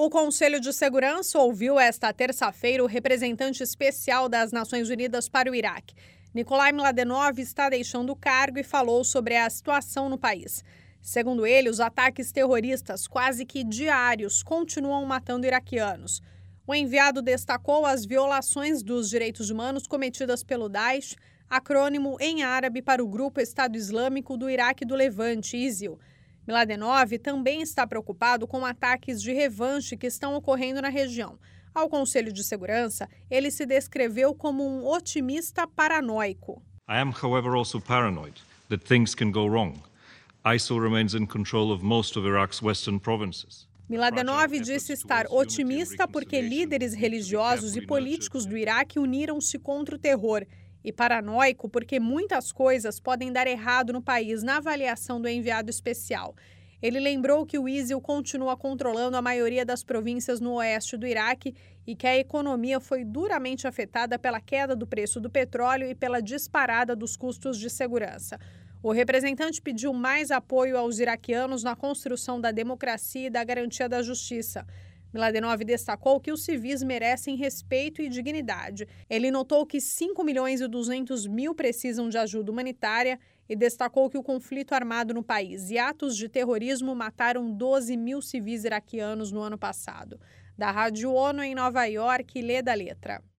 O Conselho de Segurança ouviu esta terça-feira o representante especial das Nações Unidas para o Iraque. Nikolai Mladenov está deixando o cargo e falou sobre a situação no país. Segundo ele, os ataques terroristas quase que diários continuam matando iraquianos. O enviado destacou as violações dos direitos humanos cometidas pelo Daesh, acrônimo em árabe para o grupo Estado Islâmico do Iraque e do Levante, ISIL. Mladenov também está preocupado com ataques de revanche que estão ocorrendo na região. Ao Conselho de Segurança, ele se descreveu como um otimista paranoico. I am, however, also paranoid that things can go wrong. ISIL remains in control of most of Iraq's western provinces. Mladenov disse estar otimista porque líderes religiosos e políticos do Iraque uniram-se contra o terror e paranoico porque muitas coisas podem dar errado no país, na avaliação do enviado especial. Ele lembrou que o ISIL continua controlando a maioria das províncias no oeste do Iraque e que a economia foi duramente afetada pela queda do preço do petróleo e pela disparada dos custos de segurança. O representante pediu mais apoio aos iraquianos na construção da democracia e da garantia da justiça. Mladenov destacou que os civis merecem respeito e dignidade. Ele notou que 5.200.000 precisam de ajuda humanitária e destacou que o conflito armado no país e atos de terrorismo mataram 12.000 civis iraquianos no ano passado. Da Rádio ONU em Nova York, Lê da Letra.